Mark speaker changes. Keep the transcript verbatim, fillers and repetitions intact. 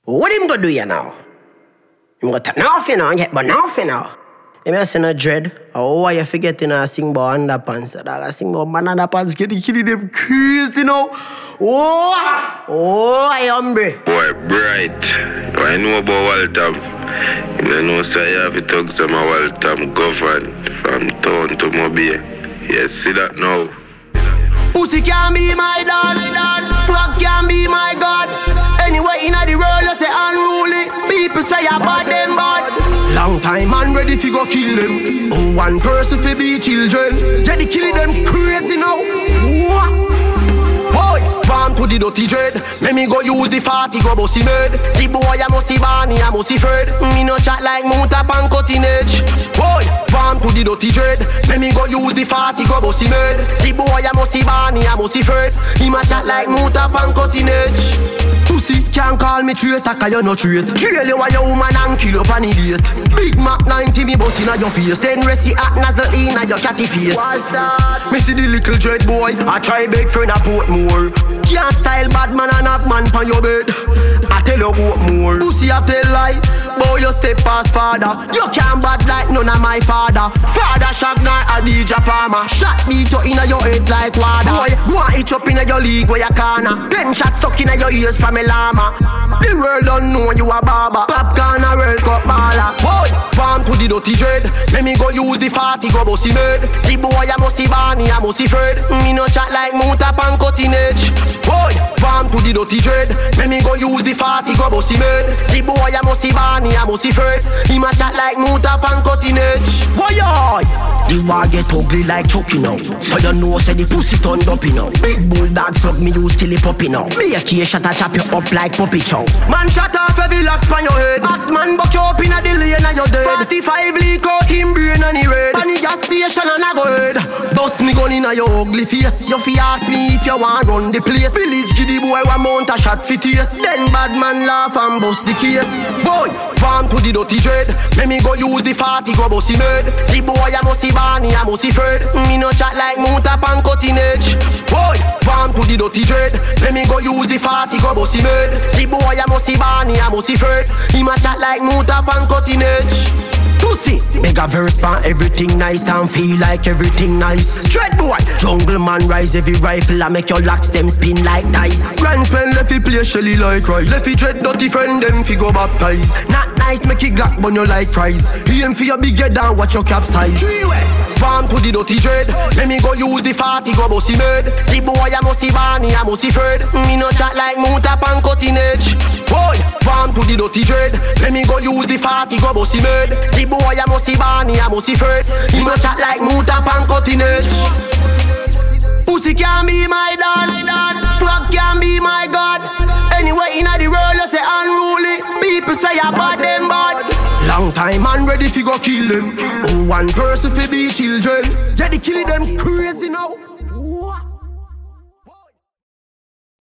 Speaker 1: What him go do you now? Him go turn off you now and get but off you now. You may say no dread. Oh, why you forgetting to sing about underpants? Dog, I sing about man underpants. Get the killing them crazy now. Oh, oh, I hungry.
Speaker 2: Boy, bright. I know about Waltham. You know, so I have to talk to my Waltham govern from town to Mobile. Yes, see that now.
Speaker 1: Pussy can be my dad. Frog can be my god. Anyway, in the world, you say unruly. People say you're bad, them bad. Long time man ready fi go kill them. Oh, one person fi be children. Yeah, they killing them crazy now. What? Boy, born to the dirty dread. Let me go use the forty go bossy mad. The boy I must see Barney, I must see Fred. Me no chat like Muta pan cutting edge. Boy, born to the dirty dread. Let me go use the forty go bossy mad. The boy I must see Barney, I must see Fred. He ma chat like Muta pan cutting edge. Pussy can't call me traitor cause you no trait. Kill you a your woman and kill up an idiot. Big Mac ninety me bust inna your face. Then rest the act nozzle inna your catty face. Me see the little dread boy I try beg friend a put more. Can't style bad man and knock man pon your bed. I tell you what more. Pussy I tell lie. Boy you step past father. You can't bad like none of my father. Father shock nor a D J Palmer. Shot beat you inna your head like water. Boy go and itch up inna your league where you corner. Ten shots stuck inna your ears from a llama. The world don't know you a barber. Popcorn a World Cup baller. Boy, born to the dirty dread. Let me go use the forty go bossy mad. The boy I must see Barney, I must see Fred. Me no chat like Muta pan cutting edge. Boy, born to the dirty dread. Let me go use the forty go bossy mad. The boy I must see Barney, I must see Fred. He ma chat like Muta pan cutting edge. Boy, oi! The war get ugly like Chucky now. So you know say the pussy turned up now. Big bulldog slug me use kill it puppy now. Me a key shot a chop you up like puppy chow. Man shot off every locks pan your head. Axman buck you up in a the lane and you dead. Forty-five leak out him brain and he red. Pan the gas station and I go head. Bust me gun in a your ugly face. You fi ask me if you want run the place. Village give the boy one mount a shot fi taste. Then bad man laugh and bust the case. Boy, born to the dirty dread. Let me go use the forty go bossy mad. The boy I must see Barney, I must see Fred. Me no chat like Muta pan cutting edge. Boy, born to the dirty dread. Let me go use the forty go bossy mad. The boy I must see Barney, I must see Fred. He ma chat like Muta pan cutting edge. Pussy, make a verse pan everything nice and feel like everything nice. Dread boy, jungle man rise every rifle and make your locks them spin like dice. Grand spend left fi play Shelly like rice. Left fi dread dirty friend them fi go baptize. Not nice make it glock but you like fries. Aim for your big head and watch your capsize. Born to the dirty dread. Let me go use the forty go bossy mad. The boy I must see Barney, I must see Fred. Me no chat like Muta pan cutting edge. Boy, born to the dirty dread. Let me go use the forty go bossy mad. The boy I must see Barney, I must see Fred. He no chat like Muta pan cutting edge. Pussy can be my dad. Frog can be my god. Anyway in the world you say unruly. People say you're bad, them bad. Long time man ready fi go kill them. Oh, one person fi be children. Yeah, they killing them crazy now.